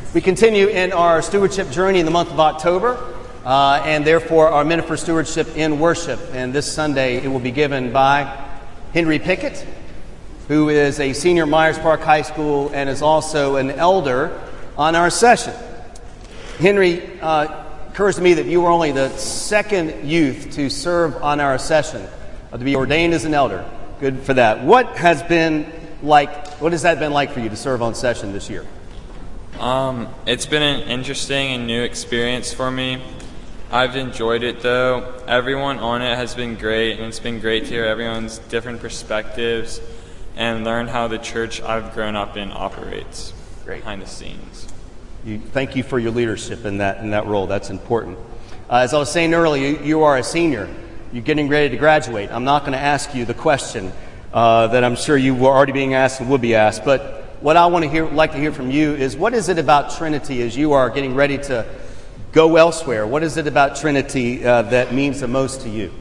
We continue in our stewardship journey in the month of October, and therefore our Minute for Stewardship in Worship. And this Sunday it will be given by Henry Pickett, who is a senior at Myers Park High School and is also an elder on our session. Henry, occurs to me that you were only the second youth to serve on our session, to be ordained as an elder. Good for that. What has that been like for you to serve on session this year? It's been an interesting and new experience for me. I've enjoyed it though. Everyone on it has been great, and it's been great to hear everyone's different perspectives and learn how the church I've grown up in operates behind the scenes. Thank you for your leadership in that role. That's important. As I was saying earlier, you are a senior. You're getting ready to graduate. I'm not going to ask you the question that I'm sure you were already being asked and will be asked, but what I want to like to hear from you is, what is it about Trinity as you are getting ready to go elsewhere? What is it about Trinity that means the most to you?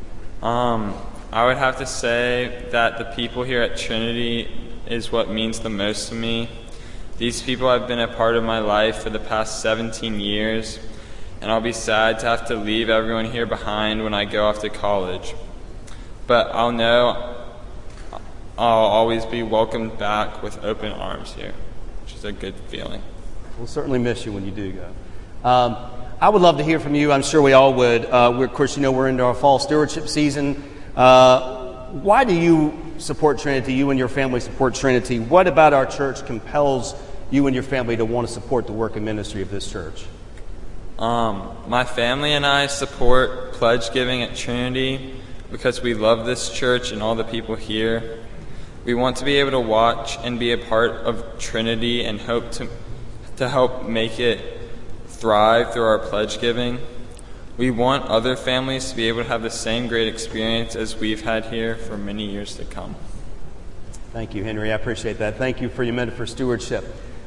I would have to say that the people here at Trinity is what means the most to me. These people have been a part of my life for the past 17 years, and I'll be sad to have to leave everyone here behind when I go off to college. But I'll know I'll always be welcomed back with open arms here, which is a good feeling. We'll certainly miss you when you do go. I would love to hear from you. I'm sure we all would. Of course, we're into our fall stewardship season. Why do you support Trinity? You and your family support Trinity. What about our church compels you and your family to want to support the work and ministry of this church? My family and I support pledge giving at Trinity because we love this church and all the people here. We want to be able to watch and be a part of Trinity and hope to help make it thrive through our pledge giving. We want other families to be able to have the same great experience as we've had here for many years to come. Thank you, Henry. I appreciate that. Thank you for your Minute for Stewardship.